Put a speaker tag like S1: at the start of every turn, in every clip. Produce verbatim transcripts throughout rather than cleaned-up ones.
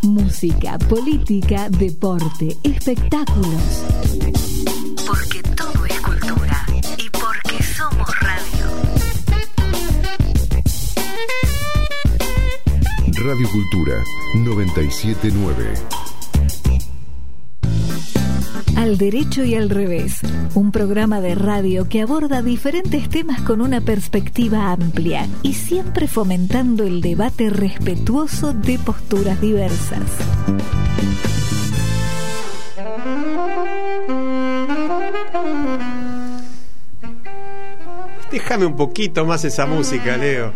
S1: Música, política, deporte, espectáculos. Porque todo es cultura y porque somos radio.
S2: Radio Cultura noventa y siete punto nueve.
S1: Al derecho y al revés, un programa de radio que aborda diferentes temas con una perspectiva amplia y siempre fomentando el debate respetuoso de posturas diversas.
S3: Déjame un poquito más esa música, Leo.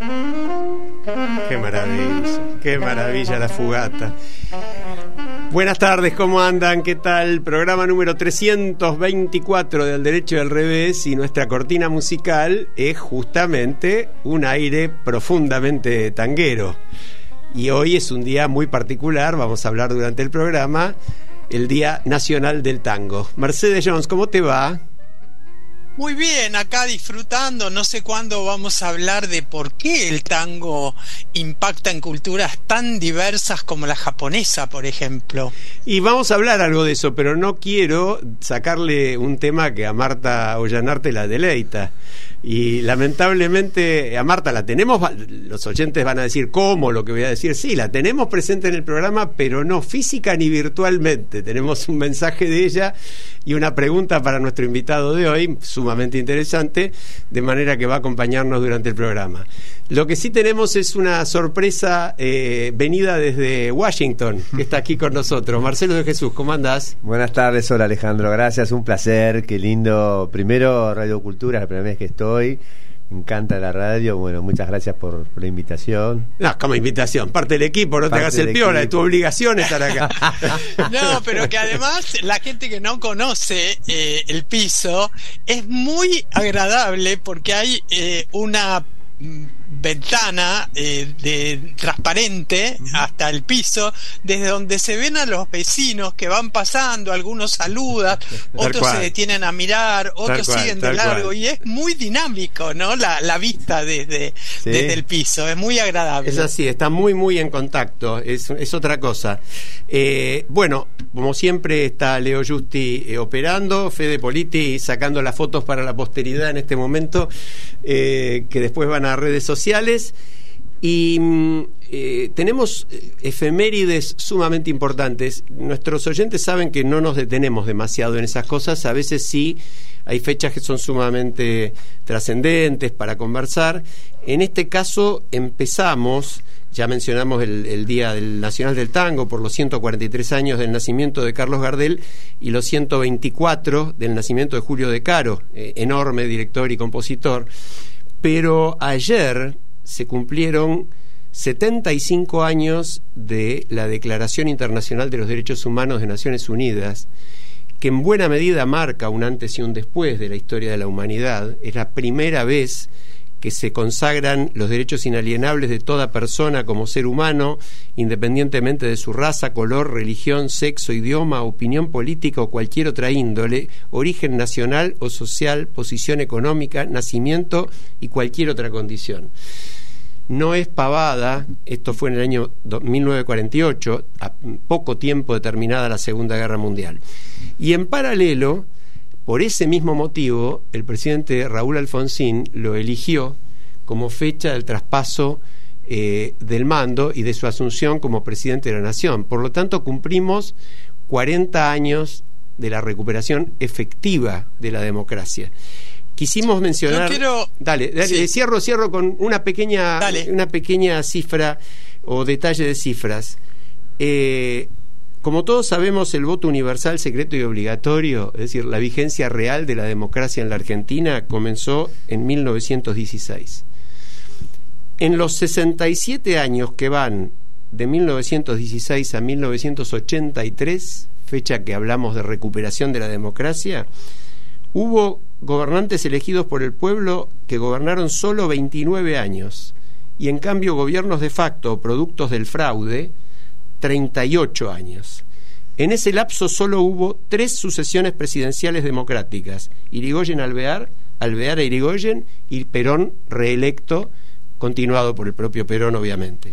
S3: Qué maravilla, qué maravilla la fogata. Buenas tardes, ¿cómo andan? ¿Qué tal? Programa número trescientos veinticuatro de Al Derecho y al Revés, y nuestra cortina musical es justamente un aire profundamente tanguero. Y hoy es un día muy particular, vamos a hablar durante el programa, el Día Nacional del Tango. Mercedes Jones, ¿cómo te va?
S4: Muy bien, acá disfrutando. No sé cuándo vamos a hablar de por qué el tango impacta en culturas tan diversas como la japonesa, por ejemplo.
S3: Y vamos a hablar algo de eso, pero no quiero sacarle un tema que a Marta Ollanarte la deleita. Y lamentablemente a Marta la tenemos, los oyentes van a decir ¿cómo? Lo que voy a decir, sí, la tenemos presente en el programa, pero no física ni virtualmente. Tenemos un mensaje de ella y una pregunta para nuestro invitado de hoy, sumamente interesante, de manera que va a acompañarnos durante el programa. Lo que sí tenemos es una sorpresa eh, venida desde Washington, que está aquí con nosotros. Marcelo de Jesús, ¿cómo andás?
S5: Buenas tardes, hola Alejandro, gracias, un placer, qué lindo. Primero Radio Cultura, la primera vez que estoy, me encanta la radio, bueno, muchas gracias por, por la invitación.
S3: No, como invitación, parte del equipo, no te hagas el piola, es tu obligación estar acá.
S4: No, pero que además la gente que no conoce eh, el piso, es muy agradable porque hay eh, una ventana eh, de transparente hasta el piso, desde donde se ven a los vecinos que van pasando, algunos saludan, otros se detienen a mirar, otros cual, siguen de largo, cual. Y es muy dinámico, ¿no? La, la vista desde, ¿sí? desde el piso, es muy agradable.
S3: Es así, está muy muy en contacto, es, es otra cosa. Eh, bueno, como siempre está Leo Justi eh, operando, Fede Politi sacando las fotos para la posteridad en este momento, eh, que después van a redes sociales, y eh, tenemos efemérides sumamente importantes. Nuestros oyentes saben que no nos detenemos demasiado en esas cosas, a veces sí hay fechas que son sumamente trascendentes para conversar. En este caso empezamos, ya mencionamos el, el Día del Nacional del Tango por los ciento cuarenta y tres años del nacimiento de Carlos Gardel y los ciento veinticuatro del nacimiento de Julio De Caro, eh, enorme director y compositor. Pero ayer se cumplieron setenta y cinco años de la Declaración Internacional de los Derechos Humanos de Naciones Unidas, que en buena medida marca un antes y un después de la historia de la humanidad. Es la primera vez que se consagran los derechos inalienables de toda persona como ser humano, independientemente de su raza, color, religión, sexo, idioma, opinión política o cualquier otra índole, origen nacional o social, posición económica, nacimiento y cualquier otra condición. No es pavada, esto fue en el año mil novecientos cuarenta y ocho, a poco tiempo de terminada la Segunda Guerra Mundial. Y en paralelo, por ese mismo motivo, el presidente Raúl Alfonsín lo eligió como fecha del traspaso eh, del mando y de su asunción como presidente de la Nación. Por lo tanto, cumplimos cuarenta años de la recuperación efectiva de la democracia. Quisimos mencionar...
S4: Quiero...
S3: Dale, dale sí. cierro, cierro con una pequeña, una pequeña cifra o detalle de cifras. Eh... Como todos sabemos, el voto universal, secreto y obligatorio, es decir, la vigencia real de la democracia en la Argentina, comenzó en mil novecientos dieciséis. En los sesenta y siete años que van de mil novecientos dieciséis a mil novecientos ochenta y tres, fecha que hablamos de recuperación de la democracia, hubo gobernantes elegidos por el pueblo que gobernaron solo veintinueve años, y en cambio gobiernos de facto, productos del fraude, treinta y ocho años. En ese lapso solo hubo tres sucesiones presidenciales democráticas: Irigoyen Alvear, Alvear a Irigoyen y Perón reelecto, continuado por el propio Perón, obviamente.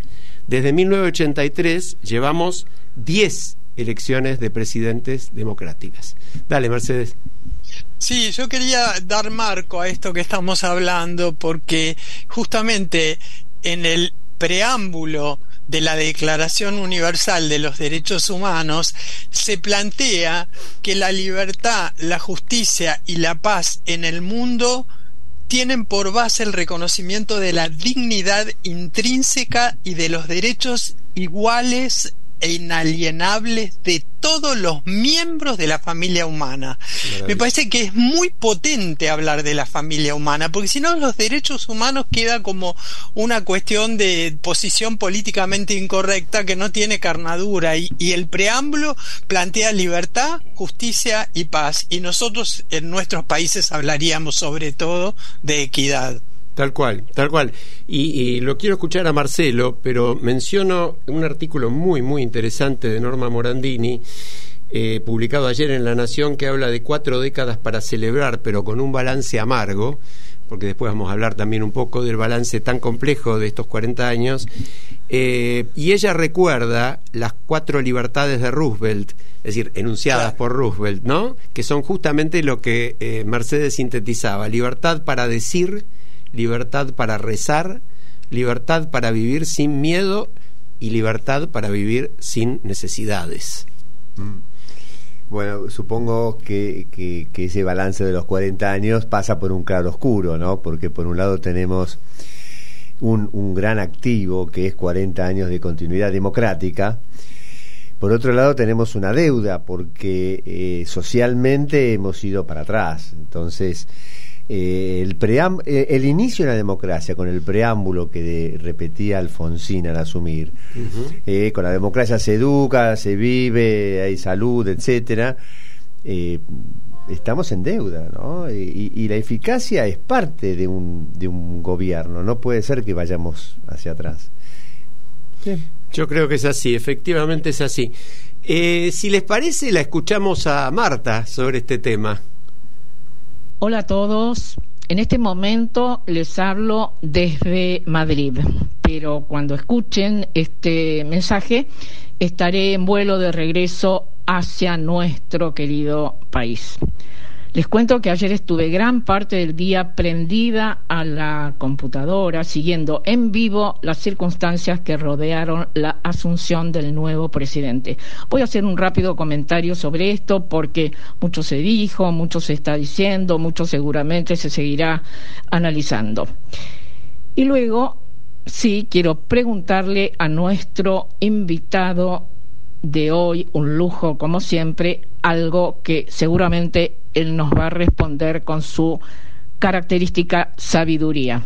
S3: Desde mil novecientos ochenta y tres llevamos diez elecciones de presidentes democráticas. Dale, Mercedes.
S4: Sí, yo quería dar marco a esto que estamos hablando porque justamente en el preámbulo de la Declaración Universal de los Derechos Humanos se plantea que la libertad, la justicia y la paz en el mundo tienen por base el reconocimiento de la dignidad intrínseca y de los derechos iguales e inalienables de todos los miembros de la familia humana. Maravilla. Me parece que es muy potente hablar de la familia humana, porque si no los derechos humanos queda como una cuestión de posición políticamente incorrecta que no tiene carnadura, y, y el preámbulo plantea libertad, justicia y paz, y nosotros en nuestros países hablaríamos sobre todo de equidad.
S3: Tal cual, tal cual. Y, y lo quiero escuchar a Marcelo, pero menciono un artículo muy, muy interesante de Norma Morandini, eh, publicado ayer en La Nación, que habla de cuatro décadas para celebrar, pero con un balance amargo, porque después vamos a hablar también un poco del balance tan complejo de estos cuarenta años. Eh, y ella recuerda las cuatro libertades de Roosevelt, es decir, enunciadas por Roosevelt, ¿no? Que son justamente lo que eh, Mercedes sintetizaba: libertad para decir, libertad para rezar, libertad para vivir sin miedo y libertad para vivir sin necesidades.
S5: Bueno, supongo que, que, que ese balance de los cuarenta años pasa por un claro oscuro, ¿no? Porque por un lado tenemos un, un gran activo que es cuarenta años de continuidad democrática. Por otro lado tenemos una deuda porque eh, socialmente hemos ido para atrás. Entonces Eh, el, pream- eh, el inicio de la democracia con el preámbulo que de, repetía Alfonsín al asumir, uh-huh. eh, con la democracia se educa, se vive, hay salud, etcétera, eh, estamos en deuda, ¿no? Y, y la eficacia es parte de un, de un gobierno, no puede ser que vayamos hacia atrás.
S3: Sí. Yo creo que es así, efectivamente es así. Eh, si les parece, la escuchamos a Marta sobre este tema.
S6: Hola a todos, en este momento les hablo desde Madrid, pero cuando escuchen este mensaje estaré en vuelo de regreso hacia nuestro querido país. Les cuento que ayer estuve gran parte del día prendida a la computadora, siguiendo en vivo las circunstancias que rodearon la asunción del nuevo presidente. Voy a hacer un rápido comentario sobre esto porque mucho se dijo, mucho se está diciendo, mucho seguramente se seguirá analizando. Y luego, sí, quiero preguntarle a nuestro invitado de hoy, un lujo como siempre, algo que seguramente él nos va a responder con su característica sabiduría.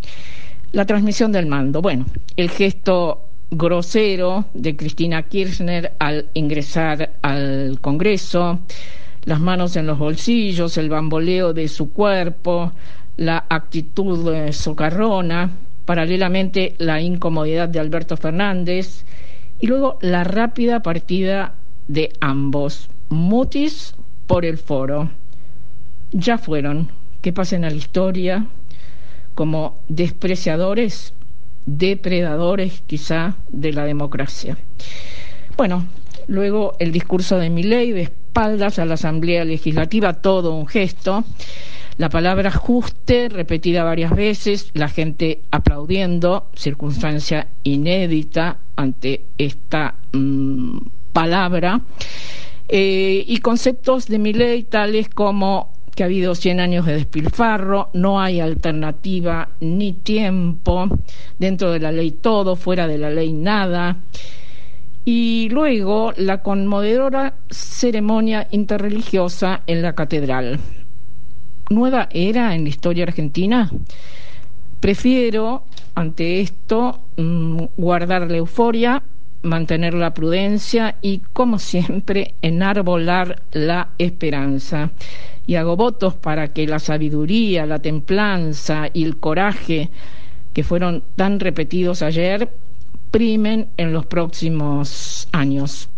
S6: La transmisión del mando. Bueno, el gesto grosero de Cristina Kirchner al ingresar al Congreso, las manos en los bolsillos, el bamboleo de su cuerpo, la actitud eh, socarrona, paralelamente la incomodidad de Alberto Fernández y luego la rápida partida de ambos, mutis por el foro. Ya fueron, que pasen a la historia como despreciadores, depredadores quizá de la democracia. Bueno, luego el discurso de Milei de espaldas a la Asamblea Legislativa, todo un gesto. La palabra ajuste repetida varias veces, la gente aplaudiendo, circunstancia inédita ante esta mmm, palabra, eh, y conceptos de Milei tales como que ha habido cien años de despilfarro, no hay alternativa ni tiempo, dentro de la ley todo, fuera de la ley nada. Y luego la conmovedora ceremonia interreligiosa en la catedral. ¿Nueva era en la historia argentina? Prefiero, ante esto, mmm, guardar la euforia, mantener la prudencia y, como siempre, enarbolar la esperanza. Y hago votos para que la sabiduría, la templanza y el coraje que fueron tan repetidos ayer primen en los próximos años.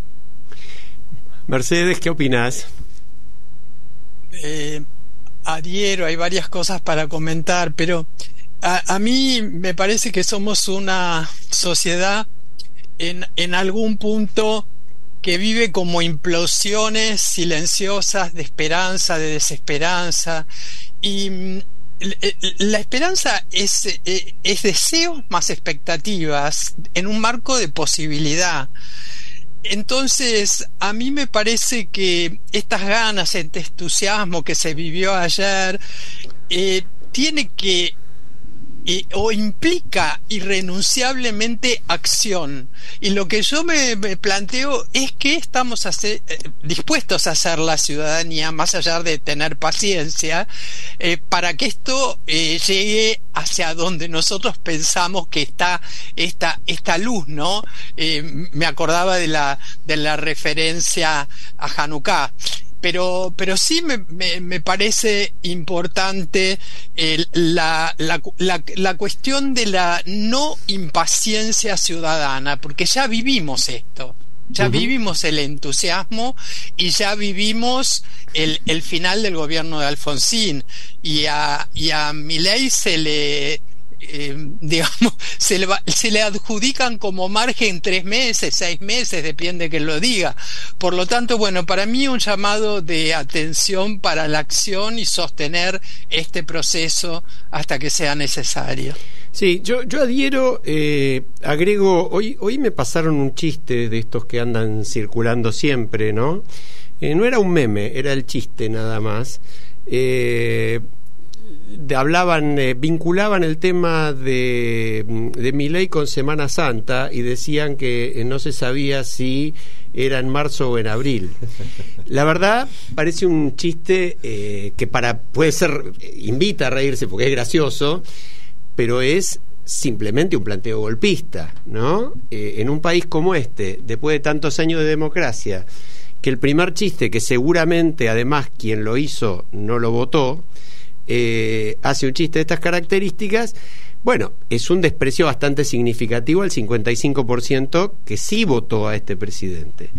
S3: Mercedes, ¿qué opinás?
S4: Eh, adhiero, hay varias cosas para comentar, pero a, a mí me parece que somos una sociedad en, en algún punto que vive como implosiones silenciosas de esperanza, de desesperanza, y la esperanza es, es deseos más expectativas en un marco de posibilidad. Entonces, a mí me parece que estas ganas, este entusiasmo que se vivió ayer, eh, tiene que eh, o implica irrenunciablemente acción. Y lo que yo me, me planteo es que estamos a hacer, eh, dispuestos a hacer la ciudadanía, más allá de tener paciencia, eh, para que esto eh, llegue hacia donde nosotros pensamos que está esta, esta luz, ¿no? Eh, me acordaba de la, de la referencia a Hanukkah. Pero, pero sí me, me, me parece importante el, la, la, la, la cuestión de la no impaciencia ciudadana, porque ya vivimos esto, ya uh-huh. vivimos el entusiasmo y ya vivimos el, el final del gobierno de Alfonsín, y a, y a Milei se le... Eh, digamos, se le, va, se le adjudican como margen tres meses, seis meses, depende de quien lo diga. Por lo tanto, bueno, para mí un llamado de atención para la acción y sostener este proceso hasta que sea necesario.
S3: Sí, yo, yo adhiero, eh, agrego, hoy, hoy me pasaron un chiste de estos que andan circulando siempre, ¿no? Eh, no era un meme, era el chiste nada más. Eh... De, hablaban, eh, vinculaban el tema de, de Milei con Semana Santa y decían que eh, no se sabía si era en marzo o en abril. La verdad parece un chiste eh, que para puede ser, invita a reírse porque es gracioso, pero es simplemente un planteo golpista, ¿no? Eh, en un país como este, después de tantos años de democracia, que el primer chiste, que seguramente además quien lo hizo no lo votó, Eh, hace un chiste de estas características, bueno, es un desprecio bastante significativo al cincuenta y cinco por ciento que sí votó a este presidente.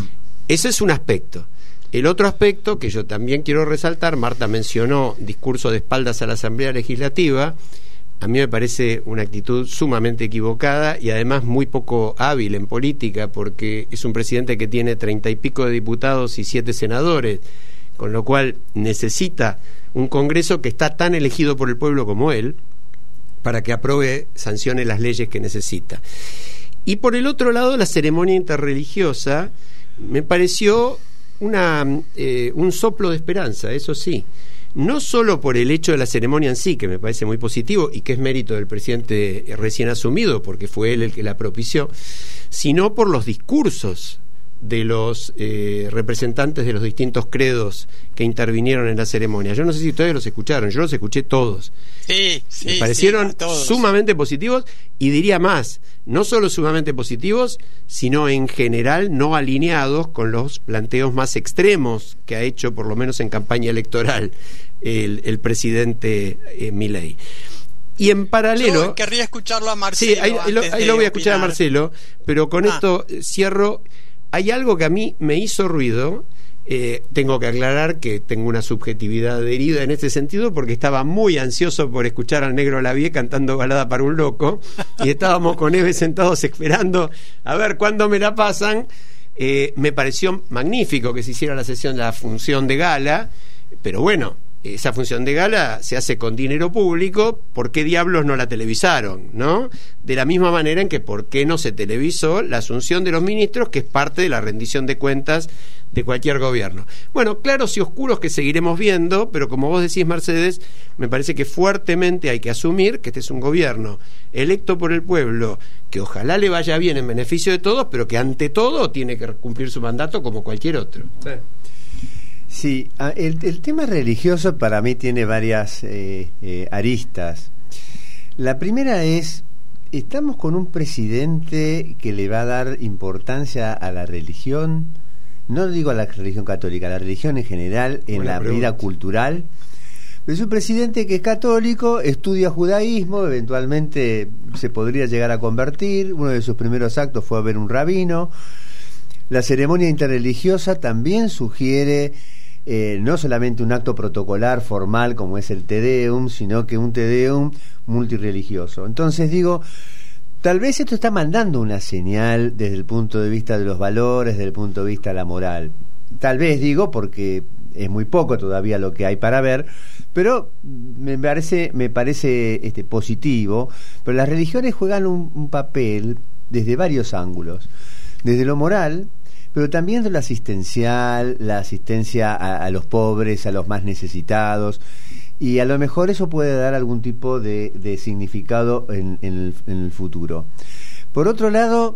S3: Ese es un aspecto. El otro aspecto que yo también quiero resaltar, Marta mencionó discurso de espaldas a la Asamblea Legislativa, a mí me parece una actitud sumamente equivocada y además muy poco hábil en política, porque es un presidente que tiene treinta y pico de diputados y siete senadores, con lo cual necesita un Congreso que está tan elegido por el pueblo como él para que apruebe, sancione las leyes que necesita. Y por el otro lado, la ceremonia interreligiosa me pareció una, eh, un soplo de esperanza, eso sí, no solo por el hecho de la ceremonia en sí, que me parece muy positivo y que es mérito del presidente recién asumido, porque fue él el que la propició, sino por los discursos de los eh, representantes de los distintos credos que intervinieron en la ceremonia. Yo no sé si ustedes los escucharon, yo los escuché todos.
S4: Sí, sí,
S3: me parecieron
S4: sí, todos. Sumamente
S3: positivos, y diría más, no solo sumamente positivos, sino en general no alineados con los planteos más extremos que ha hecho, por lo menos en campaña electoral, el, el presidente eh, Milei. Y en paralelo...
S4: Yo querría escucharlo a Marcelo.
S3: Sí, ahí, ahí, lo, ahí lo voy a escuchar opinar. a Marcelo, pero con ah. esto cierro. Hay algo que a mí me hizo ruido, eh, tengo que aclarar que tengo una subjetividad adherida en este sentido, porque estaba muy ansioso por escuchar al Negro Lavie cantando Balada para un Loco, y estábamos con Eve sentados esperando a ver cuándo me la pasan. Eh, me pareció magnífico que se hiciera la sesión de la función de gala, pero bueno, esa función de gala se hace con dinero público, ¿por qué diablos no la televisaron? ¿No? De la misma manera en que ¿por qué no se televisó la asunción de los ministros, que es parte de la rendición de cuentas de cualquier gobierno? Bueno, claros y oscuros que seguiremos viendo, pero como vos decís, Mercedes, me parece que fuertemente hay que asumir que este es un gobierno electo por el pueblo, que ojalá le vaya bien en beneficio de todos, pero que ante todo tiene que cumplir su mandato como cualquier otro.
S5: Sí. Sí, el, el tema religioso para mí tiene varias eh, eh, aristas. La primera es, estamos con un presidente que le va a dar importancia a la religión, no digo a la religión católica, a la religión en general, en Buena la pregunta. vida cultural. Pero es un presidente que es católico, estudia judaísmo, eventualmente se podría llegar a convertir, uno de sus primeros actos fue a ver un rabino. La ceremonia interreligiosa también sugiere eh, no solamente un acto protocolar formal como es el Te Deum, sino que un Te Deum multirreligioso. Entonces digo, tal vez esto está mandando una señal desde el punto de vista de los valores, desde el punto de vista de la moral. Tal vez digo porque es muy poco todavía lo que hay para ver, pero me parece me parece este positivo. Pero las religiones juegan un, un papel desde varios ángulos, desde lo moral, pero también de lo asistencial, la asistencia a, a los pobres, a los más necesitados, y a lo mejor eso puede dar algún tipo de, de significado en, en, el, en el futuro. Por otro lado,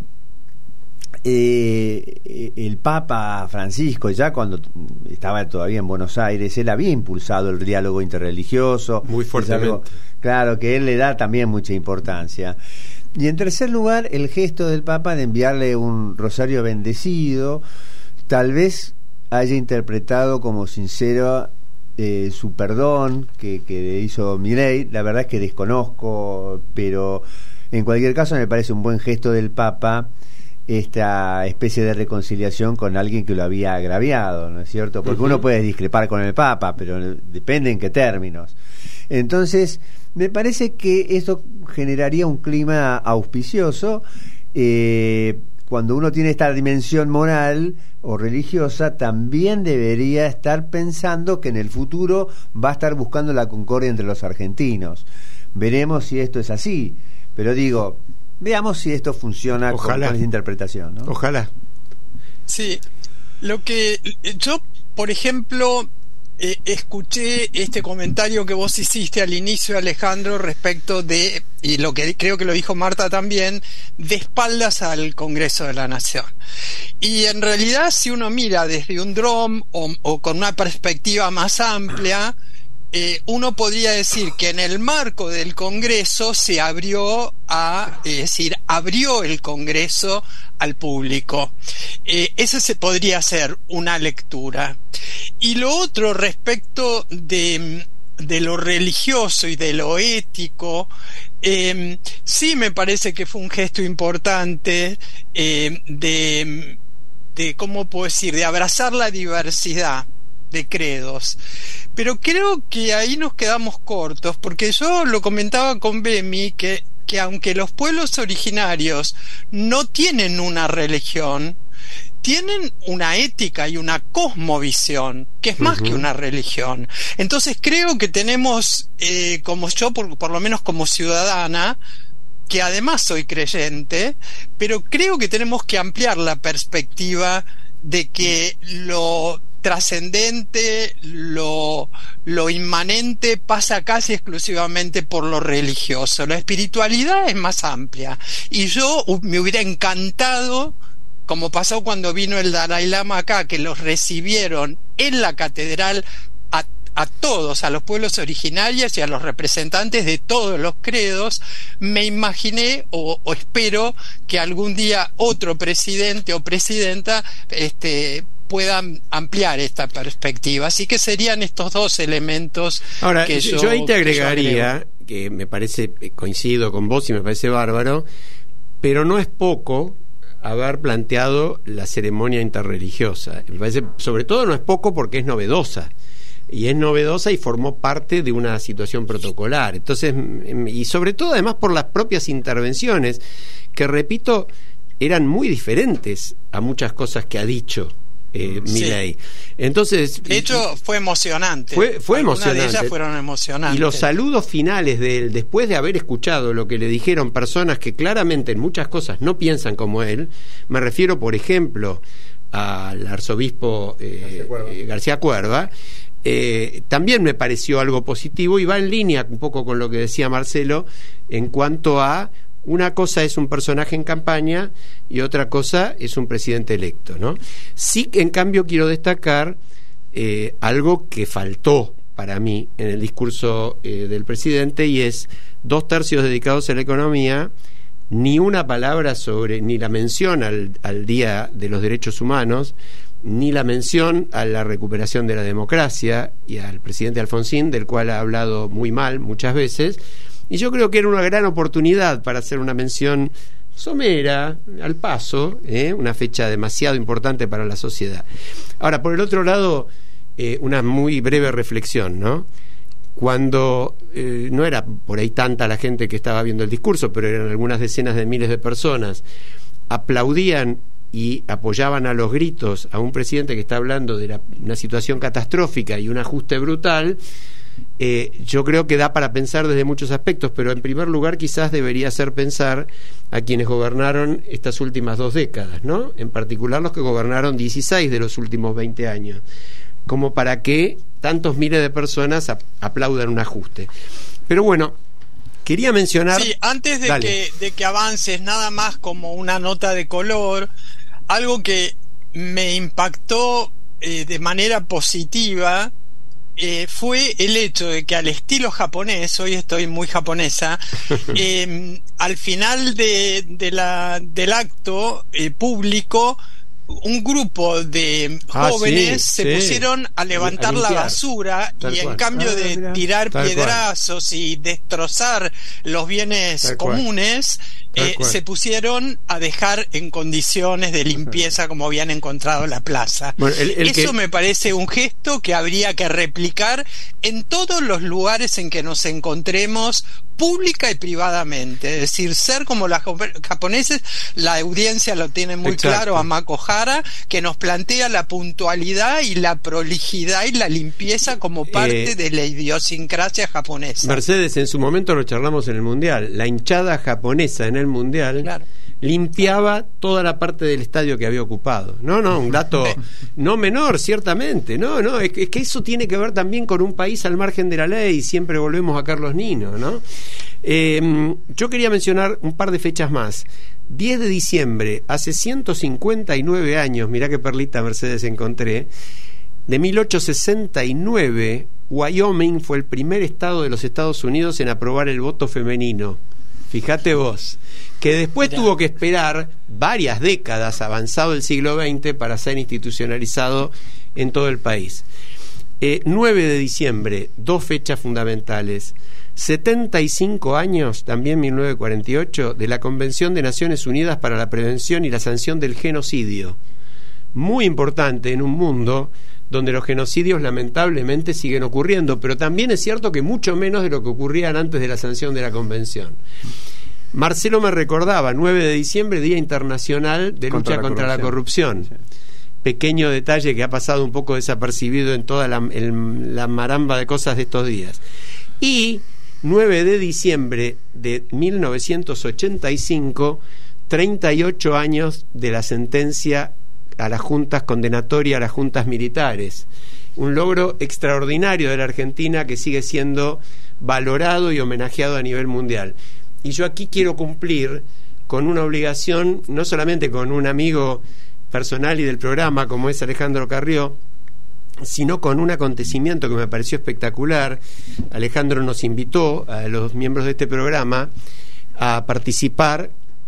S5: Eh, el Papa Francisco, ya cuando estaba todavía en Buenos Aires, él había impulsado el diálogo interreligioso
S3: muy fuertemente.
S5: Algo, claro, que él le da también mucha importancia. Y en tercer lugar, el gesto del Papa de enviarle un rosario bendecido, tal vez haya interpretado como sincero eh, su perdón que, que le hizo Milei. La verdad es que desconozco, pero en cualquier caso me parece un buen gesto del Papa esta especie de reconciliación con alguien que lo había agraviado, ¿no es cierto? Porque uh-huh. uno puede discrepar con el Papa, pero depende en qué términos. Entonces, me parece que esto generaría un clima auspicioso. Eh, cuando uno tiene esta dimensión moral o religiosa, también debería estar pensando que en el futuro va a estar buscando la concordia entre los argentinos. Veremos si esto es así, pero digo, veamos si esto funciona con, con esa interpretación, ¿no?
S3: Ojalá.
S4: Sí, lo que yo, por ejemplo, eh, escuché este comentario que vos hiciste al inicio, Alejandro, respecto de, y lo que creo que lo dijo Marta también, de espaldas al Congreso de la Nación. Y en realidad, si uno mira desde un dron o, o con una perspectiva más amplia, Eh, uno podría decir que en el marco del Congreso se abrió a, es decir, abrió el Congreso al público. Eh, esa se podría ser una lectura. Y lo otro respecto de, de lo religioso y de lo ético, eh, sí me parece que fue un gesto importante eh, de, de, ¿cómo puedo decir?, de abrazar la diversidad de credos. Pero creo que ahí nos quedamos cortos, porque yo lo comentaba con Bemi, que, que aunque los pueblos originarios no tienen una religión, tienen una ética y una cosmovisión, que es más uh-huh. que una religión. Entonces creo que tenemos, eh, como yo, por, por lo menos como ciudadana, que además soy creyente, pero creo que tenemos que ampliar la perspectiva de que lo trascendente, lo, lo inmanente pasa casi exclusivamente por lo religioso. La espiritualidad es más amplia. Y yo me hubiera encantado, como pasó cuando vino el Dalai Lama acá, que los recibieron en la catedral a, a todos, a los pueblos originarios y a los representantes de todos los credos. Me imaginé o, o espero que algún día otro presidente o presidenta este puedan ampliar esta perspectiva. Así que serían estos dos elementos.
S3: Ahora,
S4: que yo,
S3: yo ahí te agregaría,
S4: que,
S3: que me parece, coincido con vos y me parece bárbaro, pero no es poco haber planteado la ceremonia interreligiosa. Me parece, sobre todo no es poco porque es novedosa. Y es novedosa y formó parte de una situación protocolar. Entonces, y sobre todo además por las propias intervenciones, que repito, eran muy diferentes a muchas cosas que ha dicho Eh, Milei. Sí. Entonces,
S4: de hecho fue emocionante.
S3: Fue, fue emocionante.
S4: De ellas fueron emocionantes.
S3: Y los saludos finales de él, después de haber escuchado lo que le dijeron personas que claramente en muchas cosas no piensan como él, me refiero, por ejemplo, al arzobispo eh, García Cuerva, eh, García Cuerva eh, también me pareció algo positivo y va en línea un poco con lo que decía Marcelo en cuanto a una cosa es un personaje en campaña y otra cosa es un presidente electo, ¿no? Sí que en cambio quiero destacar eh, algo que faltó para mí en el discurso eh, del presidente, y es dos tercios dedicados a la economía, ni una palabra sobre, ni la mención al, al Día de los Derechos Humanos, ni la mención a la recuperación de la democracia y al presidente Alfonsín, del cual ha hablado muy mal muchas veces. Y yo creo que era una gran oportunidad para hacer una mención somera, al paso, ¿eh? Una fecha demasiado importante para la sociedad. Ahora, por el otro lado, eh, una muy breve reflexión, ¿no? Cuando eh, no era por ahí tanta la gente que estaba viendo el discurso, pero eran algunas decenas de miles de personas, aplaudían y apoyaban a los gritos a un presidente que está hablando de la, una situación catastrófica y un ajuste brutal, eh, yo creo que da para pensar desde muchos aspectos, pero en primer lugar quizás debería hacer pensar a quienes gobernaron estas últimas dos décadas, ¿no? En particular los que gobernaron dieciséis de los últimos veinte años, como para que tantos miles de personas ap- aplaudan un ajuste. Pero bueno, quería mencionar...
S4: Sí, antes de que, de que avances, nada más como una nota de color, algo que me impactó eh, de manera positiva eh, fue el hecho de que al estilo japonés, hoy estoy muy japonesa, eh, al final de, de la, del acto eh, público, un grupo de jóvenes
S3: ah, sí,
S4: se
S3: sí.
S4: pusieron a levantar a la basura
S3: Tal
S4: y
S3: cual.
S4: en cambio
S3: ah,
S4: de
S3: mirá.
S4: tirar
S3: Tal
S4: piedrazos cual. Y destrozar los bienes
S3: Tal
S4: comunes, eh, se pusieron a dejar en condiciones de limpieza como habían encontrado la plaza.
S3: Bueno, el, el
S4: Eso
S3: que...
S4: me parece un gesto que habría que replicar en todos los lugares en que nos encontremos, pública y privadamente. Es decir, ser como los japoneses. La audiencia lo tiene muy
S3: Exacto.
S4: claro a Mako Hara, que nos plantea la puntualidad y la prolijidad y la limpieza como parte
S3: eh,
S4: de la idiosincrasia japonesa.
S3: Mercedes, en su momento lo charlamos en el Mundial, la hinchada japonesa en el Mundial
S4: Claro.
S3: limpiaba toda la parte del estadio que había ocupado. No, no, un dato no menor, ciertamente. No, no, es que, es que eso tiene que ver también con un país al margen de la ley. Siempre volvemos a Carlos Nino, ¿no? Eh, yo quería mencionar un par de fechas más. diez de diciembre, hace ciento cincuenta y nueve años, mirá qué perlita, Mercedes, encontré, de mil ochocientos sesenta y nueve, Wyoming fue el primer estado de los Estados Unidos en aprobar el voto femenino. Fíjate vos, que después
S4: Mirá.
S3: tuvo que esperar varias décadas, avanzado el siglo veinte, para ser institucionalizado en todo el país. Eh, nueve de diciembre, dos fechas fundamentales. setenta y cinco años, también mil novecientos cuarenta y ocho, de la Convención de Naciones Unidas para la Prevención y la Sanción del Genocidio. Muy importante en un mundo donde los genocidios lamentablemente siguen ocurriendo, pero también es cierto que mucho menos de lo que ocurrían antes de la sanción de la Convención. Marcelo me recordaba, nueve de diciembre, Día Internacional de
S5: Contra
S3: Lucha
S5: la
S3: contra la Corrupción.
S5: Sí.
S3: Pequeño detalle que ha pasado un poco desapercibido en toda la, el, la maramba de cosas de estos días. Y nueve de diciembre de mil novecientos ochenta y cinco, treinta y ocho años de la sentencia a las juntas condenatoria, a las juntas militares. Un logro extraordinario de la Argentina que sigue siendo valorado y homenajeado a nivel mundial. Y yo aquí quiero cumplir con una obligación, no solamente con un amigo personal y del programa como es Alejandro Carrió, sino con un acontecimiento que me pareció espectacular. Alejandro nos invitó a los miembros de este programa a participar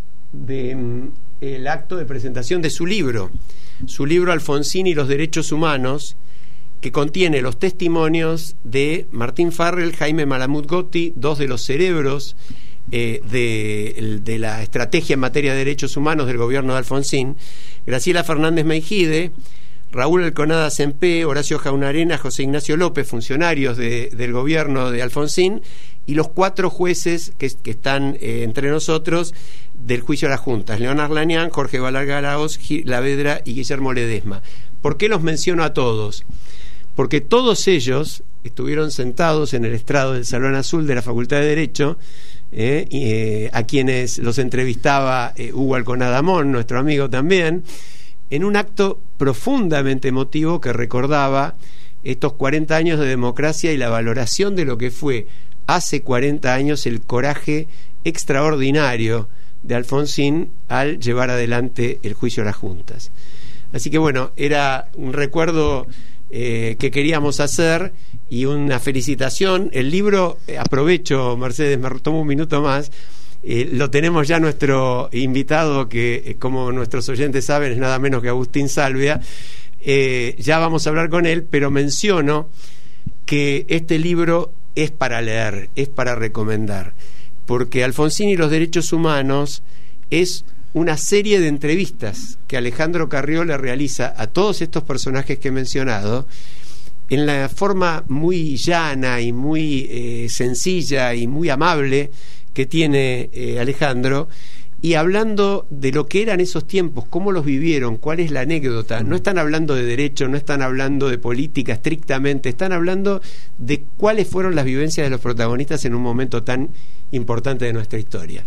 S3: del de, acto de presentación de su libro, su libro Alfonsín y los Derechos Humanos, que contiene los testimonios de Martín Farrell, Jaime Malamud Gotti, dos de los cerebros eh, de, de la estrategia en materia de derechos humanos del gobierno de Alfonsín, Graciela Fernández Meijide, Raúl Alconada Sempé, Horacio Jaunarena, José Ignacio López, funcionarios de, del gobierno de Alfonsín, y los cuatro jueces que, que están eh, entre nosotros del juicio a las juntas, Leonard Lanián, Jorge Balargaraos, Gil Lavedra y Guillermo Ledesma. ¿Por qué los menciono a todos? Porque todos ellos estuvieron sentados en el estrado del Salón Azul de la Facultad de Derecho, eh, y, eh, a quienes los entrevistaba eh, Hugo Alconada Amón, nuestro amigo también, en un acto profundamente emotivo que recordaba estos cuarenta años de democracia y la valoración de lo que fue hace cuarenta años el coraje extraordinario de Alfonsín al llevar adelante el juicio a las juntas. Así que bueno, era un recuerdo eh, que queríamos hacer y una felicitación. El libro, eh, aprovecho, Mercedes, me tomo un minuto más. Eh, lo tenemos ya nuestro invitado, que eh, como nuestros oyentes saben es nada menos que Agustín Salvia. Eh, ya vamos a hablar con él, pero menciono que este libro es para leer, es para recomendar, porque Alfonsín y los Derechos Humanos es una serie de entrevistas que Alejandro Carrió le realiza a todos estos personajes que he mencionado, en la forma muy llana y muy eh, sencilla y muy amable que tiene eh, Alejandro, y hablando de lo que eran esos tiempos, cómo los vivieron, cuál es la anécdota. No están hablando de derecho, no están hablando de política estrictamente, están hablando de cuáles fueron las vivencias de los protagonistas en un momento tan importante de nuestra historia.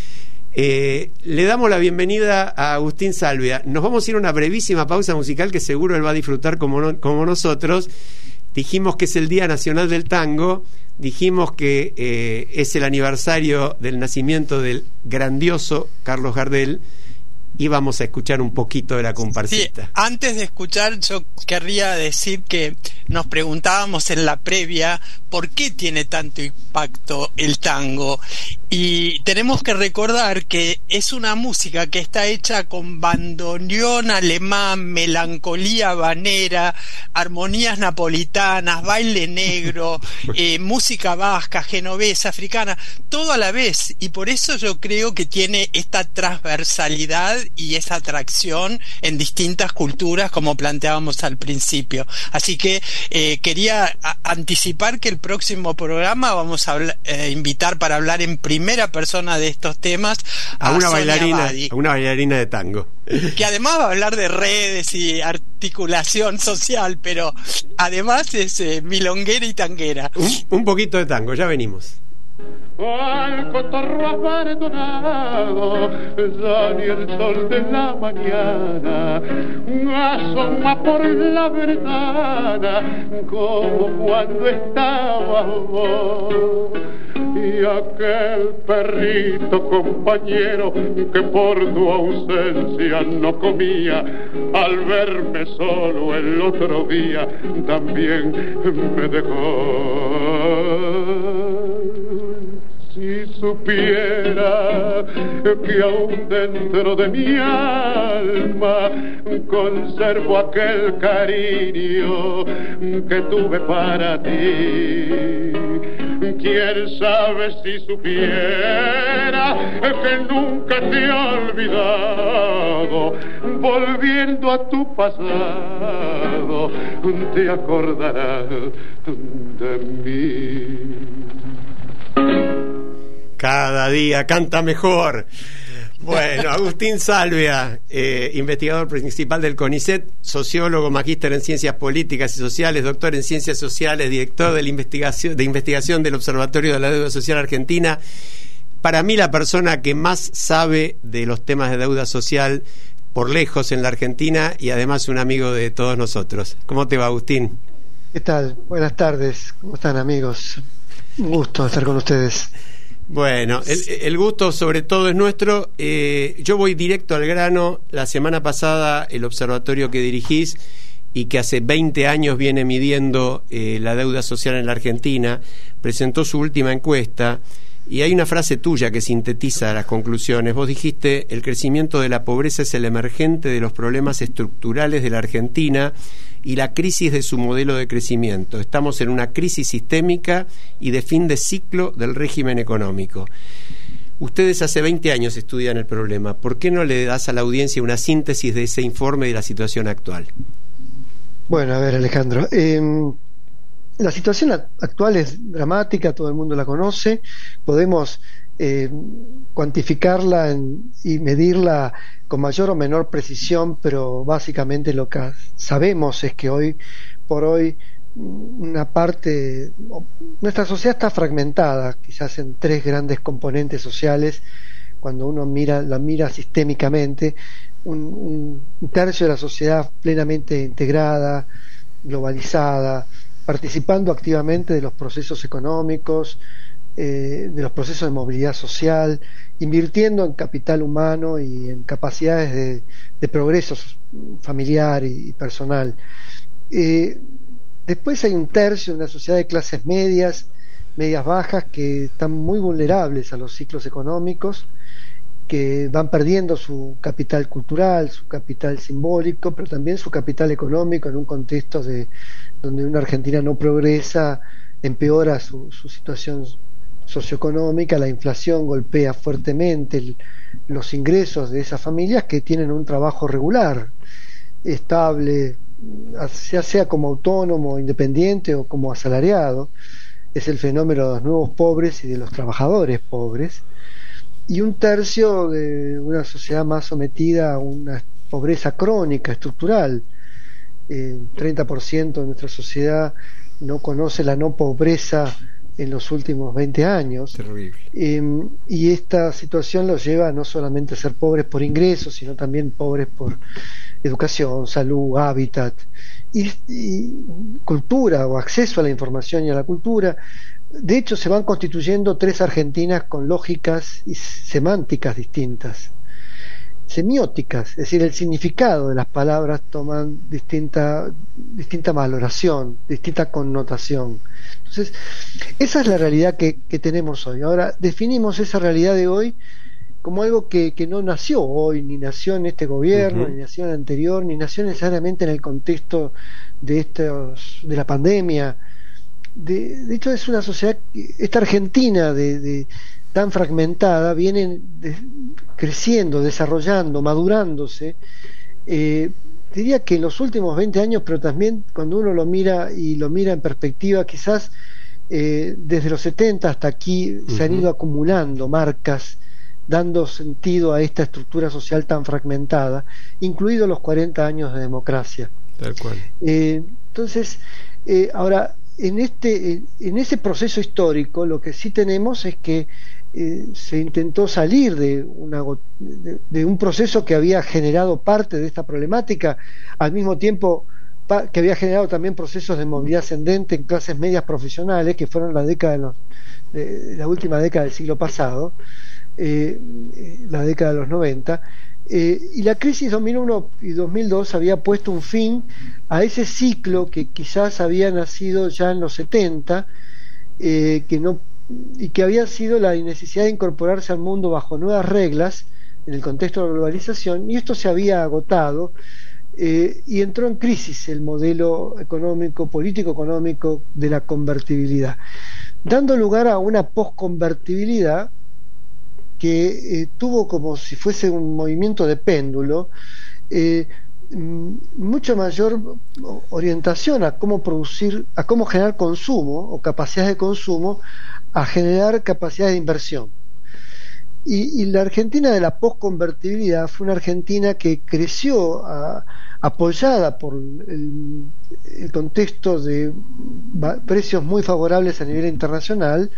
S3: Eh, le damos la bienvenida a Agustín Salvia. Nos vamos a ir a una brevísima pausa musical que seguro él va a disfrutar como, no, como nosotros. Dijimos que es el Día Nacional del Tango, dijimos que eh, es el aniversario del nacimiento del grandioso Carlos Gardel, y vamos a escuchar un poquito de la comparsita.
S4: Sí, antes de escuchar, yo querría decir que nos preguntábamos en la previa por qué tiene tanto impacto el tango, y tenemos que recordar que es una música que está hecha con bandoneón alemán, melancolía habanera, armonías napolitanas, baile negro, eh, música vasca, genovesa, africana, todo a la vez, y por eso yo creo que tiene esta transversalidad y esa atracción en distintas culturas, como planteábamos al principio. Así que eh, quería a- anticipar que el próximo programa vamos a habl- eh, invitar para hablar en primera persona de estos temas a,
S3: a una
S4: Sonia
S3: bailarina,
S4: Abadi,
S3: a una bailarina de tango.
S4: que además va a hablar de redes y articulación social, pero además es eh, milonguera y tanguera.
S3: Un, un poquito de tango, ya venimos.
S7: Al cotorro abandonado, ya ni el sol de la mañana asoma por la ventana como cuando estabas vos. Y aquel perrito compañero que por tu ausencia no comía, al verme solo el otro día también me dejó. Si supiera que aún dentro de mi alma conservo aquel cariño que tuve para ti. Quién sabe si supiera que nunca te he olvidado, volviendo a tu pasado, te acordarás de mí.
S3: Cada día canta mejor. Bueno, Agustín Salvia, eh, investigador principal del CONICET, sociólogo, magíster en ciencias políticas y sociales, doctor en ciencias sociales, director de la investigación, de investigación del Observatorio de la Deuda Social Argentina. Para mí, la persona que más sabe de los temas de deuda social por lejos en la Argentina, y además un amigo de todos nosotros. ¿Cómo te va, Agustín?
S8: ¿Qué tal? Buenas tardes. ¿Cómo están, amigos? Un gusto estar con ustedes.
S3: Bueno, el, el gusto sobre todo es nuestro. Eh, yo voy directo al grano. La semana pasada el observatorio que dirigís y que hace veinte años viene midiendo eh, la deuda social en la Argentina presentó su última encuesta, y hay una frase tuya que sintetiza las conclusiones. Vos dijiste: el crecimiento de la pobreza es el emergente de los problemas estructurales de la Argentina y la crisis de su modelo de crecimiento. Estamos en una crisis sistémica y de fin de ciclo del régimen económico. Ustedes hace veinte años estudian el problema. ¿Por qué no le das a la audiencia una síntesis de ese informe y de la situación actual?
S8: Bueno, a ver, Alejandro. Eh, la situación actual es dramática, todo el mundo la conoce. Podemos eh, cuantificarla en, y medirla con mayor o menor precisión, pero básicamente lo que sabemos es que hoy por hoy una parte, nuestra sociedad está fragmentada quizás en tres grandes componentes sociales. Cuando uno mira la mira sistémicamente, un, un tercio de la sociedad plenamente integrada, globalizada, participando activamente de los procesos económicos, eh, de los procesos de movilidad social, invirtiendo en capital humano y en capacidades de, de progreso familiar y, y personal. Eh, después hay un tercio de una sociedad de clases medias, medias bajas, que están muy vulnerables a los ciclos económicos, que van perdiendo su capital cultural, su capital simbólico, pero también su capital económico en un contexto de donde una Argentina no progresa, empeora su, su situación socioeconómica, la inflación golpea fuertemente el, los ingresos de esas familias que tienen un trabajo regular, estable, ya sea como autónomo, independiente o como asalariado. Es el fenómeno de los nuevos pobres y de los trabajadores pobres, y un tercio de una sociedad más sometida a una pobreza crónica, estructural. Eh, treinta por ciento de nuestra sociedad no conoce la no pobreza en los últimos veinte años.
S3: Terrible.
S8: Eh, y esta situación los lleva no solamente a ser pobres por ingresos, sino también pobres por educación, salud, hábitat y, y cultura o acceso a la información y a la cultura. De hecho, se van constituyendo tres Argentinas con lógicas y semánticas distintas, semióticas, es decir, el significado de las palabras toman distinta, distinta valoración, distinta connotación. Entonces, esa es la realidad que, que tenemos hoy. Ahora, definimos esa realidad de hoy como algo que, que no nació hoy, ni nació en este gobierno, uh-huh. ni nació en el anterior, ni nació necesariamente en el contexto de estos, de la pandemia. De, de hecho, es una sociedad, esta Argentina de, de tan fragmentada, viene de, creciendo, desarrollando, madurándose. Eh, diría que en los últimos veinte años, pero también cuando uno lo mira y lo mira en perspectiva, quizás eh, desde los setenta hasta aquí uh-huh. se han ido acumulando marcas dando sentido a esta estructura social tan fragmentada, incluidos los cuarenta años de democracia.
S3: Tal cual.
S8: Eh, entonces, eh, ahora, en este, en ese proceso histórico, lo que sí tenemos es que eh, se intentó salir de, una, de, de un proceso que había generado parte de esta problemática, al mismo tiempo pa, que había generado también procesos de movilidad ascendente en clases medias profesionales, que fueron la década de, los, de la última década del siglo pasado. Eh, la década de los noventa, eh, y la crisis dos mil uno y dos mil dos había puesto un fin a ese ciclo que quizás había nacido ya en los setenta, eh, que no, y que había sido la necesidad de incorporarse al mundo bajo nuevas reglas en el contexto de la globalización, y esto se había agotado, eh, y entró en crisis el modelo económico, político-económico de la convertibilidad, dando lugar a una posconvertibilidad que eh, tuvo como si fuese un movimiento de péndulo, eh, mucho mayor orientación a cómo producir, a cómo generar consumo o capacidades de consumo, a generar capacidades de inversión. Y, y la Argentina de la posconvertibilidad fue una Argentina que creció a, apoyada por el, el contexto de precios muy favorables a nivel internacional,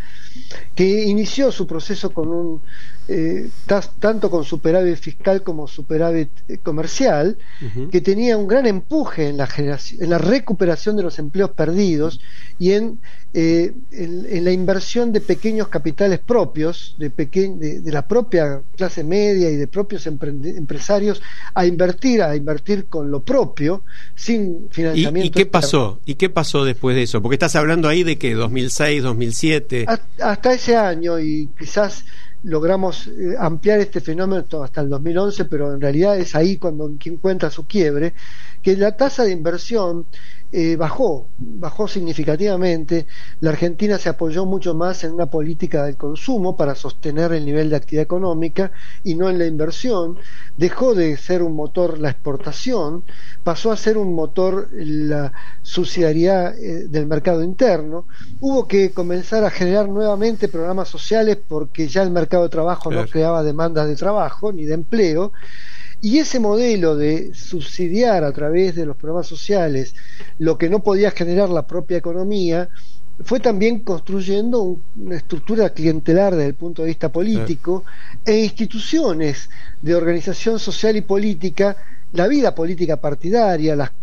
S8: que inició su proceso con un eh, tas, tanto con superávit fiscal como superávit eh, comercial, uh-huh. que tenía un gran empuje en la generación, en la recuperación de los empleos perdidos y en, eh, en, en la inversión de pequeños capitales propios de, peque, de, de la propia clase media y de propios empre- empresarios a invertir, a invertir con lo propio, sin financiamiento.
S3: ¿Y, y qué pasó? ¿Y qué pasó después de eso? Porque estás hablando ahí de que dos mil seis, dos mil siete.
S8: Hasta ese año, y quizás logramos eh, ampliar este fenómeno hasta el dos mil once, pero en realidad es ahí cuando encuentra su quiebre, que la tasa de inversión eh, bajó, bajó significativamente. La Argentina se apoyó mucho más en una política del consumo para sostener el nivel de actividad económica y no en la inversión. Dejó de ser un motor la exportación, pasó a ser un motor la subsidiariedad eh, del mercado interno. Hubo que comenzar a generar nuevamente programas sociales porque ya el mercado de trabajo claro. no creaba demandas de trabajo ni de empleo. Y ese modelo de subsidiar a través de los programas sociales lo que no podía generar la propia economía fue también construyendo un, una estructura clientelar desde el punto de vista político e instituciones de organización social y política, la vida política partidaria, las,